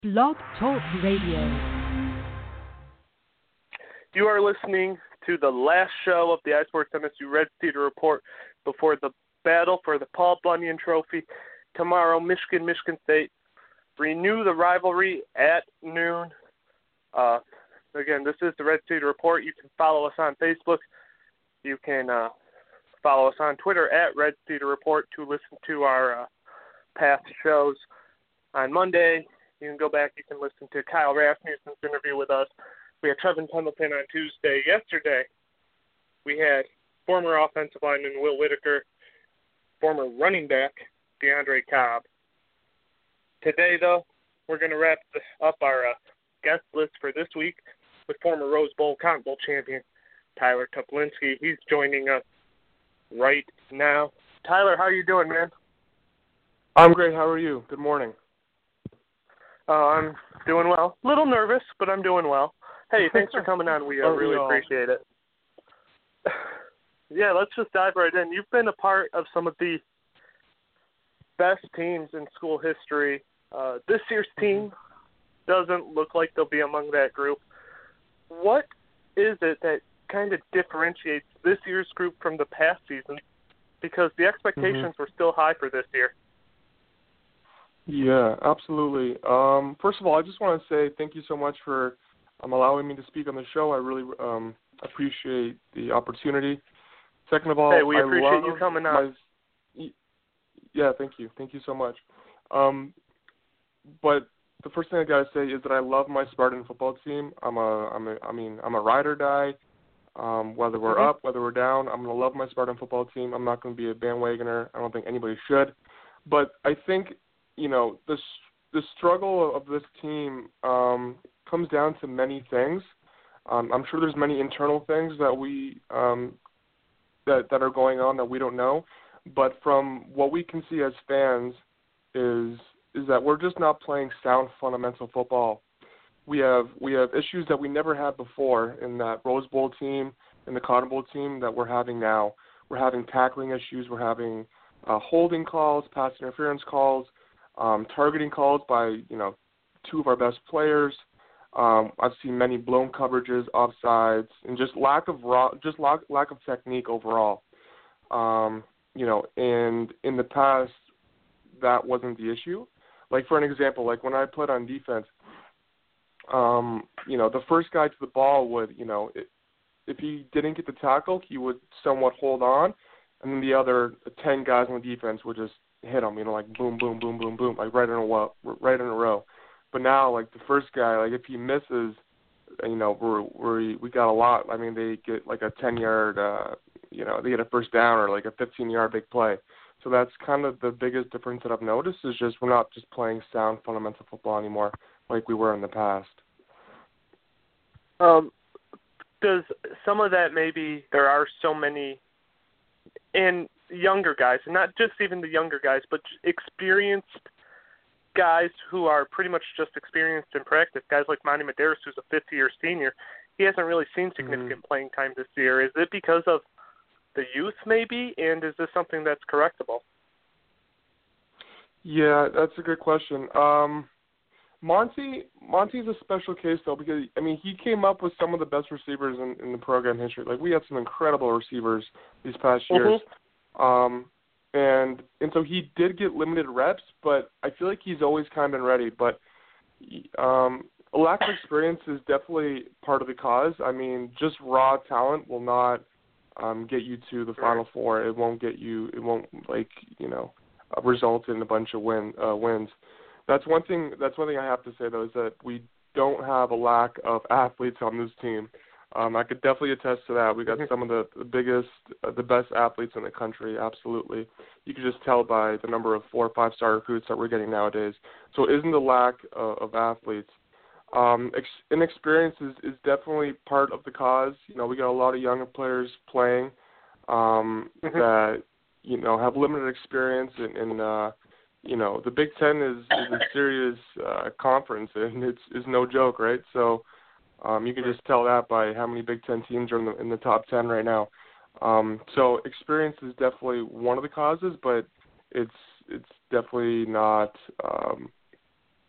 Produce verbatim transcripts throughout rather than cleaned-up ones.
Blog Talk Radio. You are listening to the last show of the iSports M S U Red Cedar Report before the battle for the Paul Bunyan Trophy. Tomorrow, Michigan, Michigan State renew the rivalry at noon. Uh, again, this is the Red Cedar Report. You can follow us on Facebook. You can uh, follow us on Twitter at Red Cedar Report to listen to our uh, past shows. On Monday, you can go back. You can listen to Kyle Rasmussen's interview with us. We had Trevin Pendleton on Tuesday. Yesterday, we had former offensive lineman Will Whitaker, former running back DeAndre Cobb. Today, though, we're going to wrap up our uh, guest list for this week with former Rose Bowl, Cotton Bowl champion Tyler Tuplinski. He's joining us right now. Tyler, how are you doing, man? I'm great. How are you? Good morning. Uh, I'm doing well. A little nervous, but I'm doing well. Hey, thanks for coming on. We uh, really appreciate it. Yeah, let's just dive right in. You've been a part of some of the best teams in school history. Uh, this year's team doesn't look like they'll be among that group. What is it that kind of differentiates this year's group from the past season? Because the expectations mm-hmm. were still high for this year. Yeah, absolutely. Um, first of all, I just want to say thank you so much for um, allowing me to speak on the show. I really um, appreciate the opportunity. Second of all, hey, we I appreciate love you coming on. My, yeah, thank you. Thank you so much. Um, but the first thing I gotta say is that I love my Spartan football team. I'm a, I'm a, I mean, I'm a ride or die. Um, whether we're mm-hmm. up, whether we're down, I'm gonna love my Spartan football team. I'm not gonna be a bandwagoner. I don't think anybody should. But I think, you know, the the struggle of this team um, comes down to many things. Um, I'm sure there's many internal things that we um, that that are going on that we don't know. But from what we can see as fans, is is that we're just not playing sound fundamental football. We have we have issues that we never had before in that Rose Bowl team, in the Cotton Bowl team that we're having now. We're having tackling issues. We're having uh, holding calls, pass interference calls. Um, targeting calls by, you know, two of our best players. Um, I've seen many blown coverages, offsides, and just lack of raw, just lack, lack of technique overall. Um, you know, and in the past, that wasn't the issue. Like, for an example, like when I played on defense, um, you know, the first guy to the ball would, you know, it, if he didn't get the tackle, he would somewhat hold on, and then the other ten guys on the defense would just hit him, you know, like boom, boom, boom, boom, boom, like right in a row, right in a row. But now, like the first guy, like if he misses, you know, we're we we got a lot. I mean, they get like a ten yard, uh, you know, they get a first down or like a fifteen yard big play. So that's kind of the biggest difference that I've noticed is just we're not just playing sound fundamental football anymore like we were in the past. Um, does some of that maybe there are so many in younger guys, and not just even the younger guys, but experienced guys who are pretty much just experienced in practice, guys like Monty Medeiros, who's a fifth-year senior. He hasn't really seen significant mm-hmm. playing time this year. Is it because of the youth maybe, and is this something that's correctable? Yeah, that's a good question. Um, Monty, Monty's a special case, though, because, I mean, he came up with some of the best receivers in, in the program history. Like, we had some incredible receivers these past years. Mm-hmm. Um, and and so he did get limited reps, but I feel like he's always kind of been ready. But um, a lack of experience is definitely part of the cause. I mean, just raw talent will not um, get you to the Final Four. It won't get you. It won't like you know uh, result in a bunch of win uh, wins. That's one thing. That's one thing I have to say though is that we don't have a lack of athletes on this team. Um, I could definitely attest to that. We got some of the, the biggest, uh, the best athletes in the country, absolutely. You can just tell by the number of four or five-star recruits that we're getting nowadays. So it isn't the lack uh, of athletes. Um, ex- inexperience is, is definitely part of the cause. You know, we got a lot of younger players playing um, mm-hmm. that, you know, have limited experience. And, and uh, you know, the Big Ten is, is a serious uh, conference, and it's, it's no joke, right? So, Um, you can just tell that by how many Big Ten teams are in the, in the top ten right now. Um, so experience is definitely one of the causes, but it's it's definitely not um,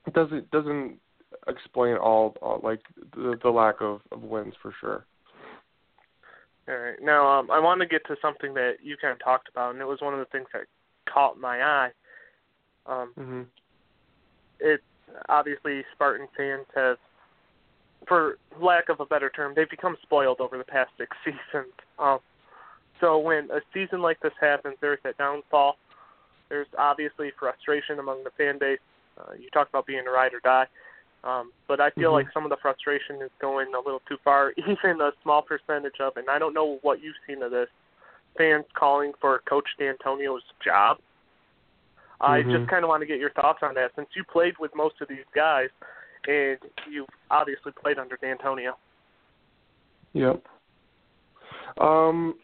it doesn't doesn't explain all, all like the, the lack of, of wins for sure. All right. Now, um, I want to get to something that you kind of talked about, and it was one of the things that caught my eye. Um, mm-hmm. It's obviously Spartan fans have, for lack of a better term, they've become spoiled over the past six seasons. Um, so when a season like this happens, there's that downfall. There's obviously frustration among the fan base. Uh, you talked about being a ride or die. Um, but I feel mm-hmm. like some of the frustration is going a little too far, even a small percentage of, and I don't know what you've seen of this, fans calling for Coach D'Antonio's job. Mm-hmm. I just kind of want to get your thoughts on that, since you played with most of these guys, and you've obviously played under D'Antonio. Yep. Um,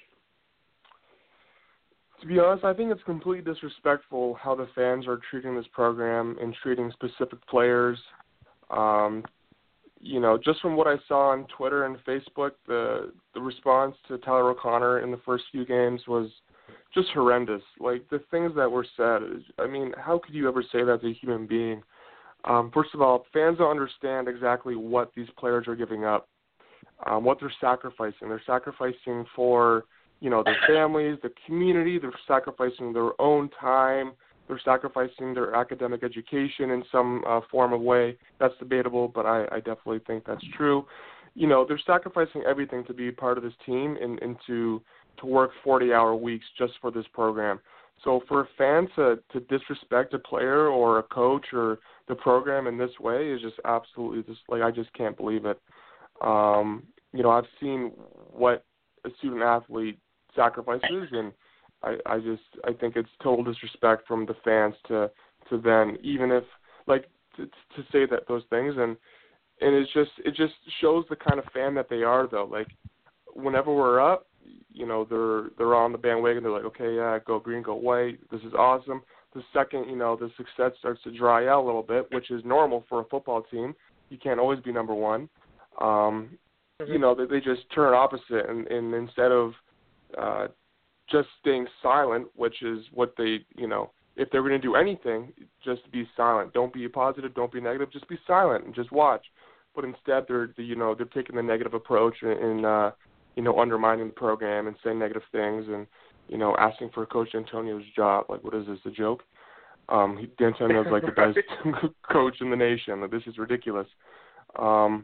to be honest, I think it's completely disrespectful how the fans are treating this program and treating specific players. Um, you know, just from what I saw on Twitter and Facebook, the the response to Tyler O'Connor in the first few games was just horrendous. Like, the things that were said, I mean, how could you ever say that to a human being? Um, first of all, fans don't understand exactly what these players are giving up, um, what they're sacrificing. They're sacrificing for, you know, their families, the community. They're sacrificing their own time. They're sacrificing their academic education in some uh, form of way. That's debatable, but I, I definitely think that's true. You know, they're sacrificing everything to be part of this team and, and to to work forty-hour weeks just for this program. So for a fan to, to disrespect a player or a coach or the program in this way is just absolutely just like, I just can't believe it. Um, you know, I've seen what a student athlete sacrifices, and I, I just I think it's total disrespect from the fans to to then, even if like to, to say that those things, and and it's just it just shows the kind of fan that they are, though. Like, whenever we're up, you know, they're they're on the bandwagon. They're like, okay, yeah, go green, go white. This is awesome. The second, you know, the success starts to dry out a little bit, which is normal for a football team. You can't always be number one. Um, mm-hmm. You know, they, they just turn opposite, and, and instead of uh, just staying silent, which is what they, you know, if they're going to do anything, just be silent. Don't be positive. Don't be negative. Just be silent and just watch. But instead, they're, you know, they're taking the negative approach and, and uh, you know, undermining the program and saying negative things and, you know, asking for Coach D'Antonio's job. Like, what is this, a joke? Um, D'Antonio's like the best coach in the nation. Like, this is ridiculous. Um,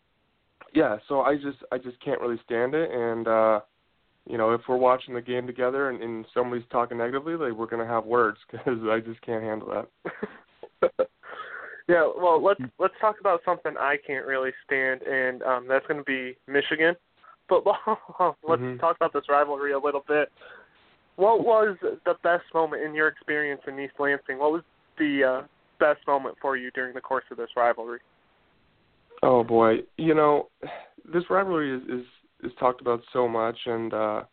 yeah, so I just, I just can't really stand it. And, uh, you know, if we're watching the game together and, and somebody's talking negatively, like, we're going to have words because I just can't handle that. Yeah, well, let's let's talk about something I can't really stand, and um, that's going to be Michigan football. Let's mm-hmm. talk about this rivalry a little bit. What was the best moment in your experience in East Lansing? What was the uh, best moment for you during the course of this rivalry? Oh, boy. You know, this rivalry is, is, is talked about so much, and uh,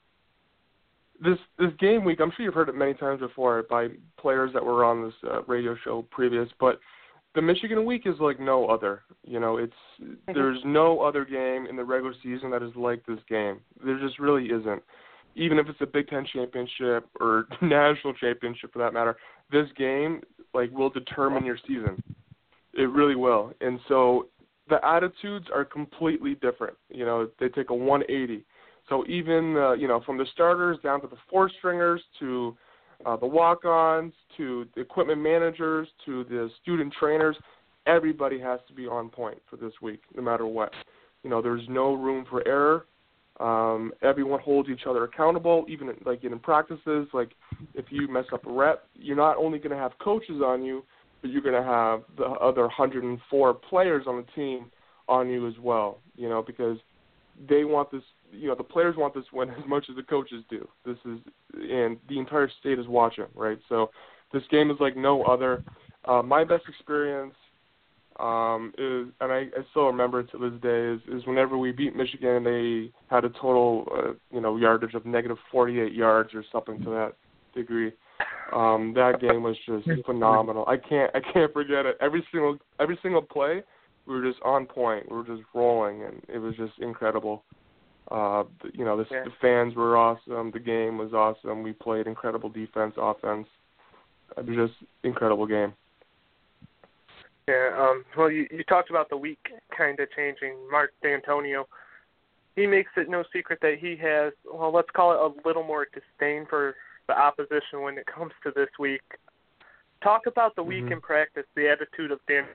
this this game week, I'm sure you've heard it many times before by players that were on this uh, radio show previous, but the Michigan week is like no other. You know, it's mm-hmm. there's no other game in the regular season that is like this game. There just really isn't. Even if it's a Big Ten championship or national championship for that matter, this game like will determine your season. It really will. And so the attitudes are completely different. You know, they take a one eighty. So even uh, you know, from the starters down to the four stringers to Uh, the walk-ons, to the equipment managers, to the student trainers, everybody has to be on point for this week, no matter what. You know, there's no room for error. Um, everyone holds each other accountable, even like in practices. Like, if you mess up a rep, you're not only going to have coaches on you, but you're going to have the other one hundred four players on the team on you as well. You know, because they want this. You know, the players want this win as much as the coaches do. This is, and the entire state is watching, right? So this game is like no other. Uh, my best experience um, is, and I, I still remember it to this day, is, is whenever we beat Michigan, they had a total, uh, you know, yardage of negative forty-eight yards or something to that degree. Um, that game was just phenomenal. I can't, I can't forget it. Every single, every single play, we were just on point. We were just rolling, and it was just incredible. Uh, you know, the, yeah. the fans were awesome. The game was awesome. We played incredible defense, offense. It was just incredible game. Yeah, um, well, you, you talked about the week kind of changing. Mark D'Antonio, he makes it no secret that he has, well, let's call it a little more disdain for the opposition when it comes to this week. Talk about the week mm-hmm. in practice, the attitude of Dan.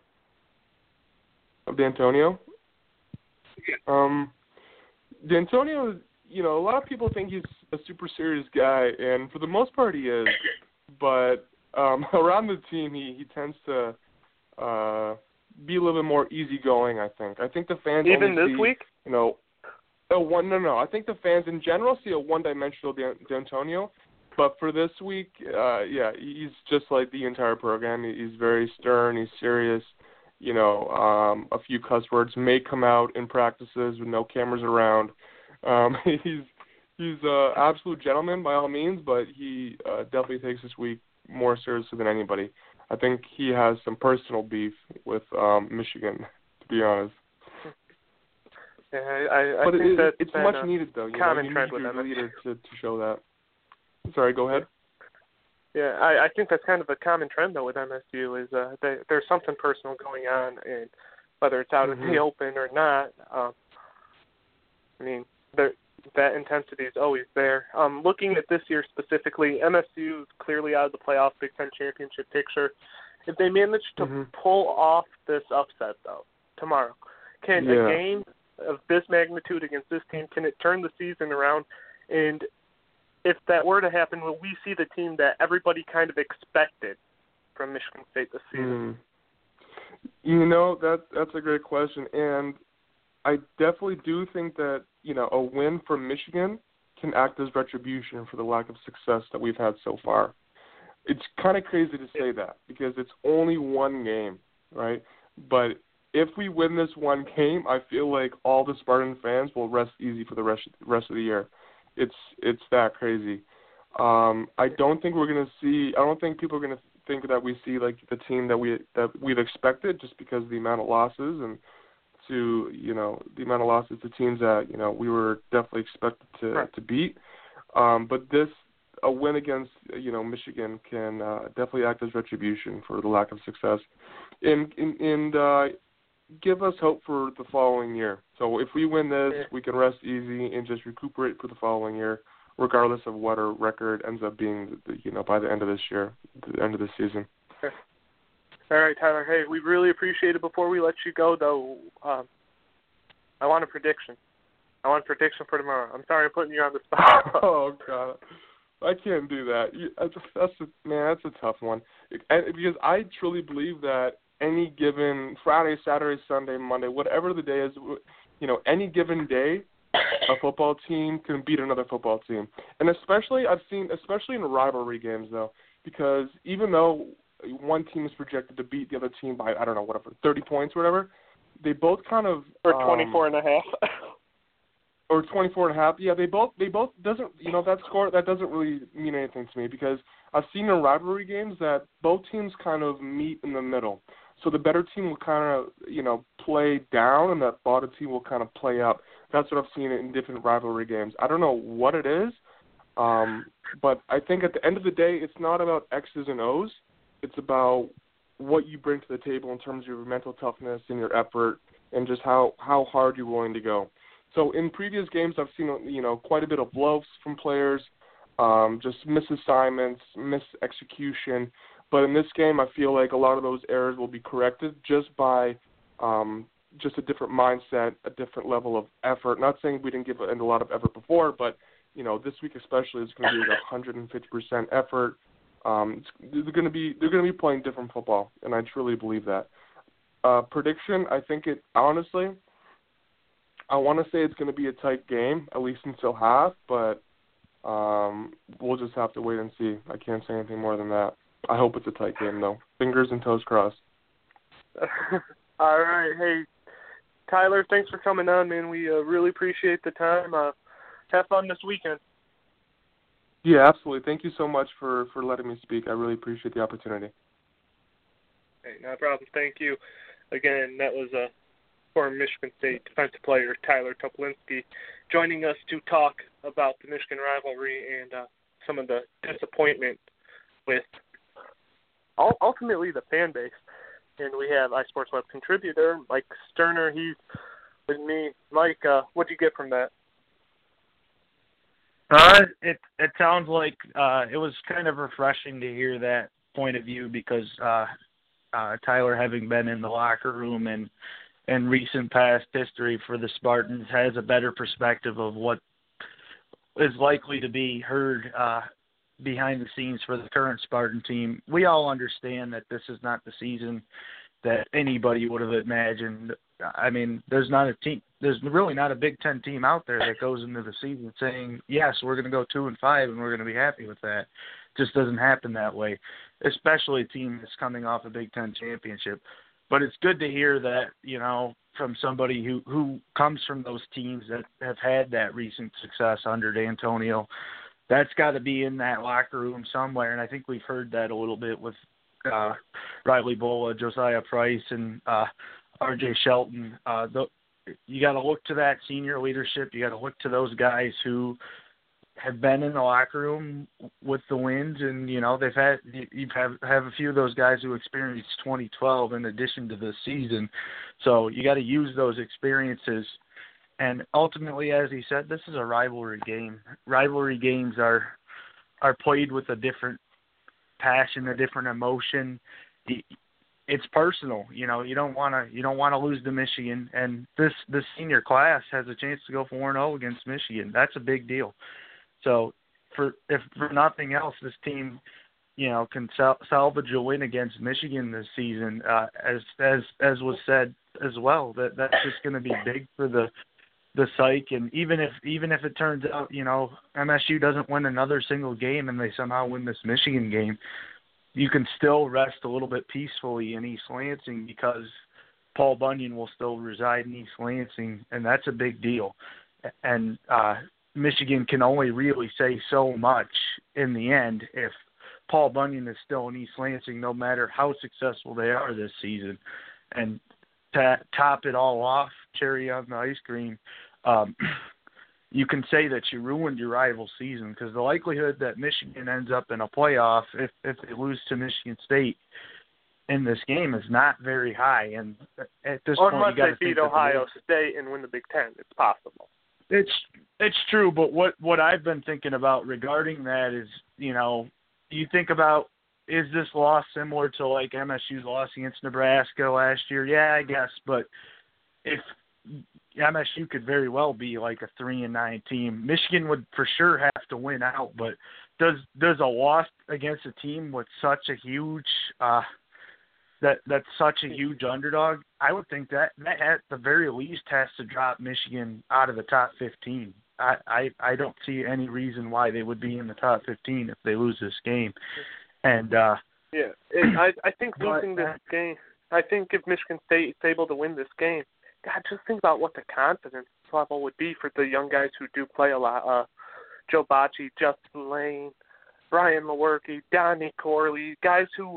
Of D'Antonio? Yeah. Um, D'Antonio, you know, a lot of people think he's a super serious guy, and for the most part he is. But um, around the team, he, he tends to uh, be a little bit more easygoing, I think. I think the fans Even only this see, week? you know, a one, no, no. I think the fans in general see a one-dimensional D'Antonio. But for this week, uh, yeah, he's just like the entire program. He's very stern. He's serious. You know, um, a few cuss words may come out in practices with no cameras around. Um, he's he's an absolute gentleman by all means, but he uh, definitely takes this week more seriously than anybody. I think he has some personal beef with um, Michigan, to be honest. Yeah, I, I but think it, that's it's been much a needed, though. You common know, you trend need with your them. leader to, to show that. Sorry, go ahead. Yeah, I, I think that's kind of a common trend, though, with M S U is uh, they, there's something personal going on, and whether it's out mm-hmm. in the open or not, um, I mean, that intensity is always there. Um, looking at this year specifically, M S U is clearly out of the playoff Big Ten championship picture. If they manage to mm-hmm. pull off this upset, though, tomorrow, can yeah. a game of this magnitude against this team, can it turn the season around? And if that were to happen, will we see the team that everybody kind of expected from Michigan State this season? Mm. You know, that that's a great question, and I definitely do think that, you know, a win from Michigan can act as retribution for the lack of success that we've had so far. It's kind of crazy to say that because it's only one game, right? But if we win this one game, I feel like all the Spartan fans will rest easy for the rest rest of the year. It's it's that crazy. Um, I don't think we're gonna see. I don't think people are gonna think that we see like the team that we that we've expected just because of the amount of losses and to you know the amount of losses to teams that you know we were definitely expected to right. to beat. Um, but this a win against you know Michigan can uh, definitely act as retribution for the lack of success, and and, and uh, give us hope for the following year. So if we win this, yeah. we can rest easy and just recuperate for the following year, regardless of what our record ends up being, you know, by the end of this year, the end of this season. Okay. All right, Tyler. Hey, we really appreciate it. Before we let you go, though, um, I want a prediction. I want a prediction for tomorrow. I'm sorry I'm putting you on the spot. Oh, God. I can't do that. That's, that's a, man, that's a tough one. Because I truly believe that any given Friday, Saturday, Sunday, Monday, whatever the day is, you know, any given day, a football team can beat another football team. And especially, I've seen, especially in rivalry games, though, because even though one team is projected to beat the other team by, I don't know, whatever, thirty points or whatever, they both kind of... Or um, twenty-four and a half. Or twenty-four and a half. Yeah, they both, they both doesn't, you know, that score, that doesn't really mean anything to me because I've seen in rivalry games that both teams kind of meet in the middle. So the better team will kind of, you know, play down and the bottom team will kind of play up. That's what I've seen in different rivalry games. I don't know what it is, um, but I think at the end of the day, it's not about X's and O's. It's about what you bring to the table in terms of your mental toughness and your effort and just how, how hard you're willing to go. So in previous games, I've seen, you know, quite a bit of loafs from players, um, just misassignments, mis-execution. But in this game, I feel like a lot of those errors will be corrected just by um, just a different mindset, a different level of effort. Not saying we didn't give a, a lot of effort before, but, you know, this week especially is going to be like one hundred fifty percent effort. Um, it's, they're going to be they're going to be playing different football, and I truly believe that. Uh, prediction, I think it honestly, I want to say it's going to be a tight game, at least until half, but um, we'll just have to wait and see. I can't say anything more than that. I hope it's a tight game, though. Fingers and toes crossed. All right. Hey, Tyler, thanks for coming on, man. We uh, really appreciate the time. Uh, have fun this weekend. Yeah, absolutely. Thank you so much for, for letting me speak. I really appreciate the opportunity. Hey, no problem. Thank you. Again, that was a former Michigan State defensive player, Tyler Toplinski, joining us to talk about the Michigan rivalry and uh, some of the disappointment with ultimately the fan base. and we have iSports Web contributor Mike Sterner. He's with me. Mike, uh, what did you get from that? Uh, it it sounds like uh, it was kind of refreshing to hear that point of view because uh, uh, Tyler, having been in the locker room and in recent past history for the Spartans, has a better perspective of what is likely to be heard uh, behind the scenes for the current Spartan team. We all understand that this is not the season that anybody would have imagined. I mean, there's not a team, there's really not a Big Ten team out there that goes into the season saying, yes, we're going to go two and five and we're going to be happy with that. It just doesn't happen that way, especially a team that's coming off a Big Ten championship. But it's good to hear that, you know, from somebody who, who comes from those teams that have had that recent success under D'Antonio. That's got to be in that locker room somewhere, and I think we've heard that a little bit with uh, Riley Bola, Josiah Price, and uh, R J Shelton. Uh, the, you got to look to that senior leadership. You got to look to those guys who have been in the locker room with the Winds, and you know they've had you have have a few of those guys who experienced twenty twelve in addition to this season. So you got to use those experiences. And ultimately, as he said, this is a rivalry game. Rivalry games are are played with a different passion, a different emotion. It's personal, you know. You don't want to you don't want to lose to Michigan, and this this senior class has a chance to go four and zero against Michigan. That's a big deal. So, for if for nothing else, this team, you know, can sal- salvage a win against Michigan this season. Uh, as as as was said as well, that that's just going to be big for the. the psyche, and even if even if it turns out, you know, M S U doesn't win another single game and they somehow win this Michigan game, you can still rest a little bit peacefully in East Lansing because Paul Bunyan will still reside in East Lansing, and that's a big deal. And uh, Michigan can only really say so much in the end if Paul Bunyan is still in East Lansing, no matter how successful they are this season. And to top it all off, cherry on the ice cream, um, you can say that you ruined your rival season because the likelihood that Michigan ends up in a playoff if, if they lose to Michigan State in this game is not very high. And at this or point, unless you got to they beat Ohio State and win the Big Ten, it's possible. It's it's true, but what, what I've been thinking about regarding that is, you know, you think about, is this loss similar to like M S U's loss against Nebraska last year? Yeah, I guess. But if M S U could very well be like a three and nine team, Michigan would for sure have to win out. But does does a loss against a team with such a huge uh, that that's such a huge underdog? I would think that that at the very least has to drop Michigan out of the top fifteen. I, I, I don't see any reason why they would be in the top fifteen if they lose this game. And uh, yeah, it, I I think but, losing this game, I think if Michigan State is able to win this game, God, just think about what the confidence level would be for the young guys who do play a lot. Uh, Joe Bocci, Justin Lane, Brian Lewerke, Donnie Corley, guys who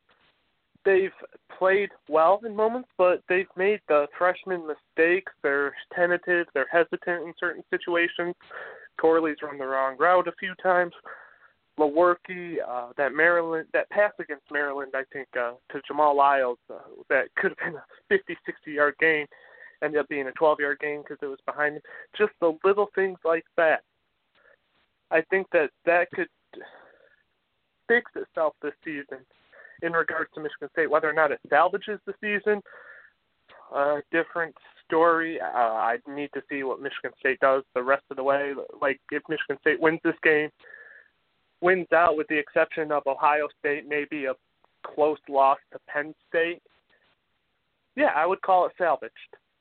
they've played well in moments, but they've made the freshman mistakes. They're tentative, they're hesitant in certain situations. Corley's run the wrong route a few times. Lewerke, uh, that Maryland, that pass against Maryland, I think, uh, to Jamal Lyles, uh, that could have been a fifty, sixty-yard game, ended up being a twelve-yard game because it was behind him. Just the little things like that. I think that that could fix itself this season in regards to Michigan State. Whether or not it salvages the season, a different story. Uh, I need to see what Michigan State does the rest of the way. Like, if Michigan State wins this game, wins out with the exception of Ohio State, maybe a close loss to Penn State, yeah, I would call it salvaged.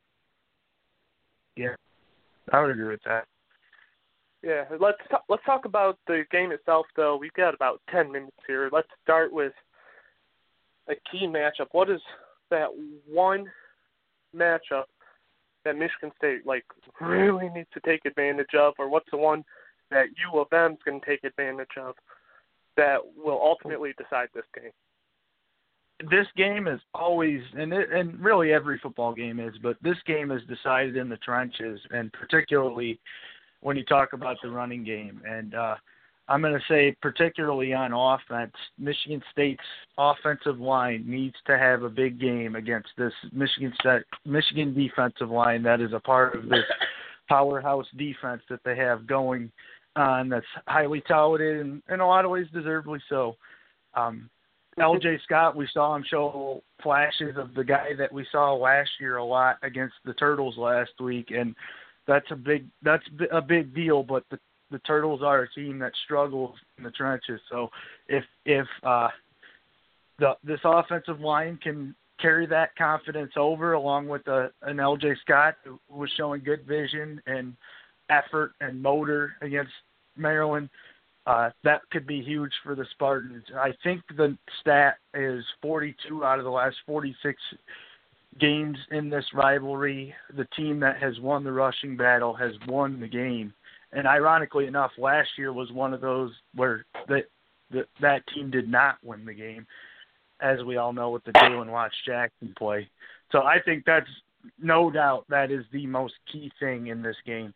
Yeah, I would agree with that. Yeah, let's talk, let's talk about the game itself, though. We've got about ten minutes here. Let's start with a key matchup. What is that one matchup that Michigan State, like, really needs to take advantage of, or what's the one that U of M is going to take advantage of that will ultimately decide this game? This game is always, and it, and really every football game is, but this game is decided in the trenches, and particularly when you talk about the running game. And uh, I'm going to say particularly on offense, Michigan State's offensive line needs to have a big game against this Michigan State, Michigan defensive line that is a part of this powerhouse defense that they have going on that's highly touted and in a lot of ways deservedly so. Um, L J Scott, we saw him show flashes of the guy that we saw last year a lot against the Turtles last week, and that's a big that's a big deal. But the, the Turtles are a team that struggles in the trenches. So if if uh, the this offensive line can carry that confidence over, along with a, an L J Scott who was showing good vision and effort and motor against Maryland, Uh, that could be huge for the Spartans. I think the stat is forty-two out of the last forty-six games in this rivalry. The team that has won the rushing battle has won the game. And ironically enough, last year was one of those where that that, that team did not win the game, as we all know with the Jalen Watts Jackson play. So I think that's no doubt that is the most key thing in this game.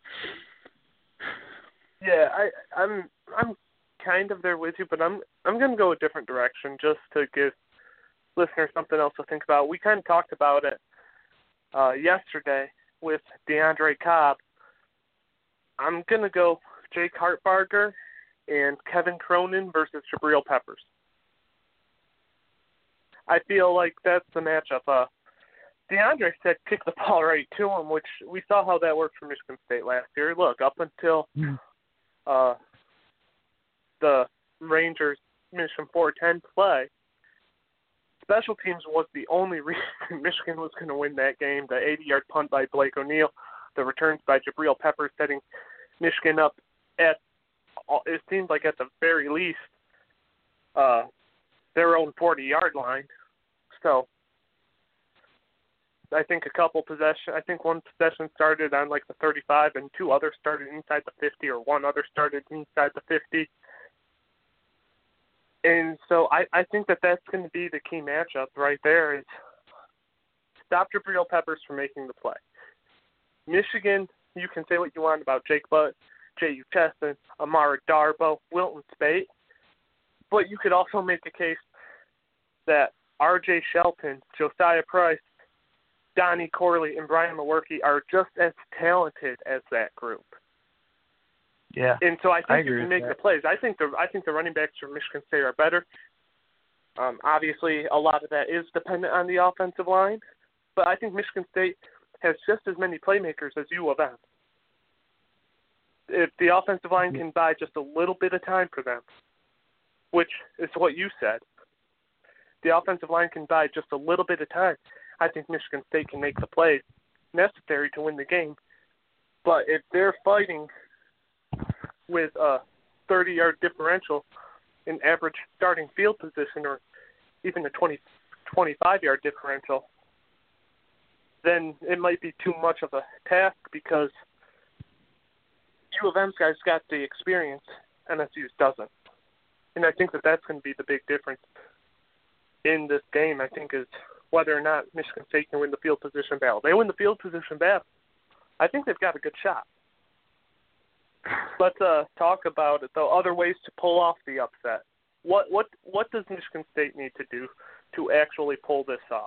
Yeah, I, I'm I'm kind of there with you, but I'm I'm going to go a different direction just to give listeners something else to think about. We kind of talked about it uh, yesterday with DeAndre Cobb. I'm going to go Jake Hartbarger and Kevin Cronin versus Jabril Peppers. I feel like that's the matchup. Uh, DeAndre said kick the ball right to him, which we saw how that worked for Michigan State last year. Look, up until mm. uh, the Rangers Michigan four ten play, special teams was the only reason Michigan was going to win that game. The eighty-yard punt by Blake O'Neill, the returns by Jabril Peppers setting Michigan up at, it seems like at the very least, uh, their own forty-yard line. So I think a couple possession. I think one possession started on like the thirty-five, and two others started inside the fifty, or one other started inside the fifty. And so I, I think that that's going to be the key matchup right there. Is stop Jabril Peppers from making the play. Michigan, you can say what you want about Jake Butt, J U. Cheston, Amara Darboh, Wilton Spate, but you could also make a case that R J Shelton, Josiah Price, Donnie Corley, and Brian Lewerke are just as talented as that group. Yeah, and so I think I you can make that. the plays. I think the I think the running backs from Michigan State are better. Um, obviously, a lot of that is dependent on the offensive line, but I think Michigan State has just as many playmakers as U of M. If the offensive line can buy just a little bit of time for them, which is what you said, the offensive line can buy just a little bit of time, I think Michigan State can make the plays necessary to win the game. But if they're fighting with a thirty-yard differential in average starting field position, or even a twenty, twenty-five-yard differential, then it might be too much of a task because U of M's guys got the experience, N S U's doesn't. And I think that that's going to be the big difference in this game, I think, is whether or not Michigan State can win the field position battle. They win the field position battle, I think they've got a good shot. Let's uh, talk about it, though, other ways to pull off the upset. What what what does Michigan State need to do to actually pull this off?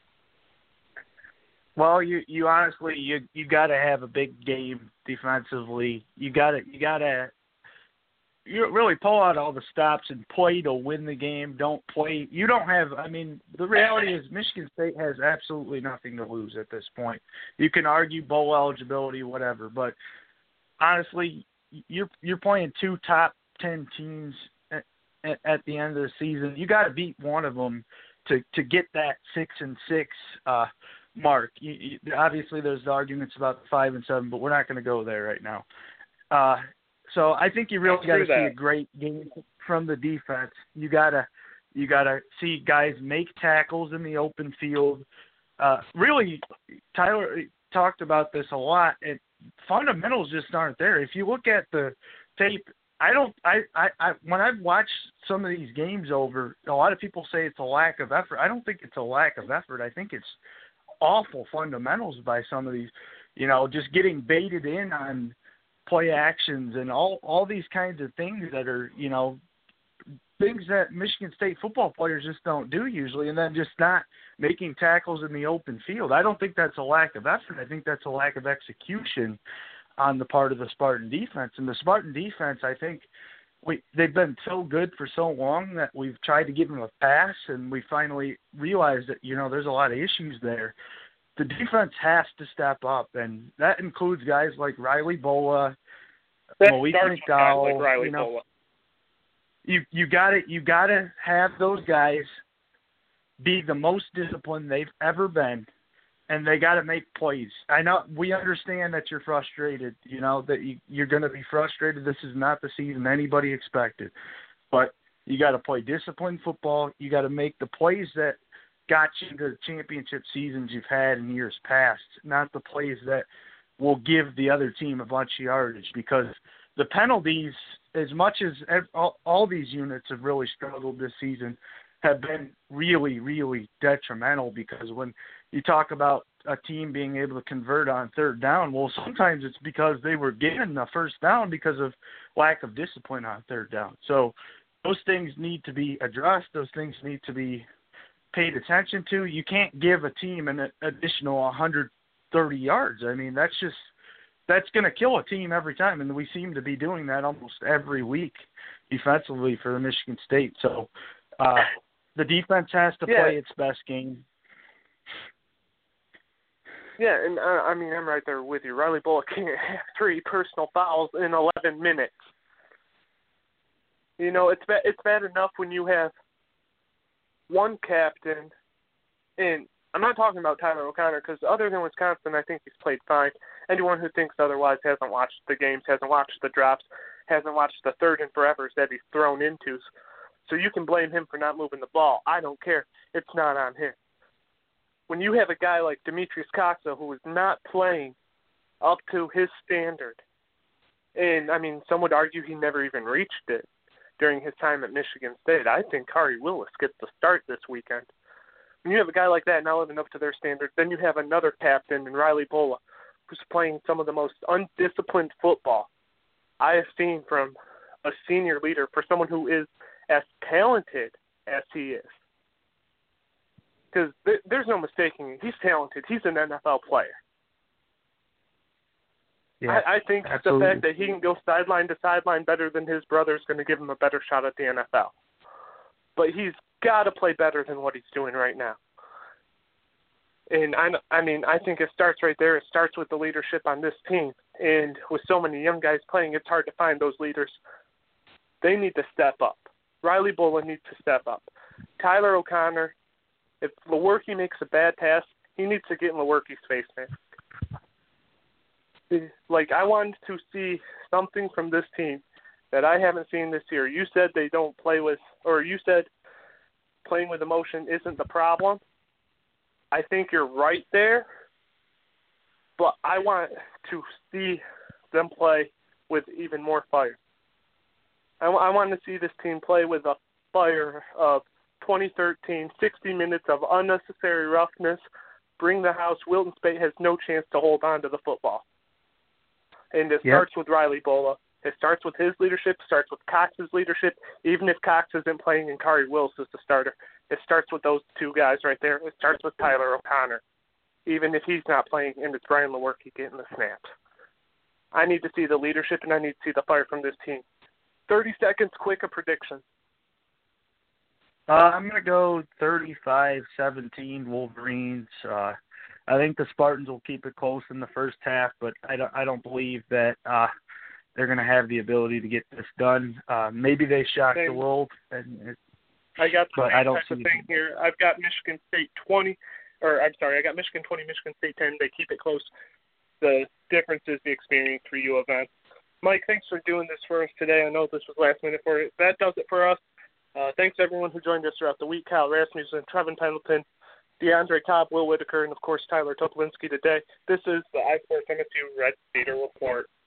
Well, you you honestly you you got to have a big game defensively. You got to you got to you really pull out all the stops and play to win the game. Don't play. You don't have. I mean, the reality is Michigan State has absolutely nothing to lose at this point. You can argue bowl eligibility, whatever, but honestly, you're you're playing two top ten teams at, at, at the end of the season. You got to beat one of them to to get that six and six uh, mark. You, you, obviously, there's arguments about the five and seven, but we're not going to go there right now. Uh, so I think you really got to see a great game from the defense. You gotta you gotta see guys make tackles in the open field. Uh, really, Tyler talked about this a lot. And fundamentals just aren't there. If you look at the tape, I don't. I, I, I when I've watched some of these games over, a lot of people say it's a lack of effort. I don't think it's a lack of effort. I think it's awful fundamentals by some of these. You know, just getting baited in on play actions and all, all these kinds of things that are, you know, things that Michigan State football players just don't do usually, and then just not making tackles in the open field. I don't think that's a lack of effort. I think that's a lack of execution on the part of the Spartan defense. And the Spartan defense, I think, we they've been so good for so long that we've tried to give them a pass, and we finally realized that, you know, there's a lot of issues there. The defense has to step up, and that includes guys like Riley Bola, that Malik starts with guys McDowell. like Riley you know, Bola. You you got to you got to have those guys be the most disciplined they've ever been, and they got to make plays. I know we understand that you're frustrated. You know that you, you're going to be frustrated. This is not the season anybody expected, but you got to play disciplined football. You got to make the plays that got you to the championship seasons you've had in years past, not the plays that will give the other team a bunch of yardage, because the penalties, as much as all, all these units have really struggled this season, have been really, really detrimental, because when you talk about a team being able to convert on third down, well, sometimes it's because they were given the first down because of lack of discipline on third down. So those things need to be addressed. Those things need to be paid attention to. You can't give a team an additional one hundred thirty yards. I mean, that's just, that's going to kill a team every time, and we seem to be doing that almost every week defensively for the Michigan State. So uh, the defense has to yeah. play its best game. Yeah, and uh, I mean, I'm right there with you. Riley Bola can't have three personal fouls in eleven minutes. You know, it's bad, it's bad enough when you have one captain, and I'm not talking about Tyler O'Connor, because other than Wisconsin, I think he's played fine. Anyone who thinks otherwise hasn't watched the games, hasn't watched the drops, hasn't watched the third and forevers that he's thrown into. So you can blame him for not moving the ball. I don't care. It's not on him. When you have a guy like Demetrius Coxa who is not playing up to his standard, and, I mean, some would argue he never even reached it during his time at Michigan State, I think Khari Willis gets the start this weekend. When you have a guy like that not living up to their standards, then you have another captain in Riley Bola who's playing some of the most undisciplined football I have seen from a senior leader, for someone who is as talented as he is. Because th- there's no mistaking it. He's talented. He's an N F L player. Yeah, I, I think absolutely. the fact that he can go sideline to sideline better than his brother is going to give him a better shot at the N F L. But he's got to play better than what he's doing right now. And I, I mean, I think it starts right there. It starts with the leadership on this team. And with so many young guys playing, it's hard to find those leaders. They need to step up. Riley Bola needs to step up. Tyler O'Connor, if Lewerke makes a bad pass, he needs to get in Lewerke's face, man. Like, I wanted to see something from this team that I haven't seen this year. You said they don't play with, or you said playing with emotion isn't the problem. I think you're right there, but I want to see them play with even more fire. I, I want to see this team play with a fire of twenty thirteen, sixty minutes of unnecessary roughness, bring the house. Wilton Speight has no chance to hold on to the football. And it Yep. starts with Riley Bola. It starts with his leadership. It starts with Cox's leadership. Even if Cox isn't playing and Khari Willis is the starter, it starts with those two guys right there. It starts with Tyler O'Connor. Even if he's not playing and it's Brian Lewerke getting the snaps. I need to see the leadership and I need to see the fire from this team. thirty seconds, quick, a prediction. Uh, I'm going to go thirty-five seventeen Wolverines. Uh, I think the Spartans will keep it close in the first half, but I don't, I don't believe that uh, they're going to have the ability to get this done. Uh, maybe they shock Same. the world. And it, I got the but same I don't type of see thing here. I've got Michigan State twenty, or I'm sorry, I got Michigan twenty, Michigan State ten. They keep it close. The difference is the experience for U of M. Mike, thanks for doing this for us today. I know this was last minute for you. That does it for us. Uh, thanks to everyone who joined us throughout the week. Kyle Rasmussen, Trevin Pendleton, DeAndre Cobb, Will Whitaker, and, of course, Tyler Topolinsky today. This is the iSports M S U Red Cedar Report.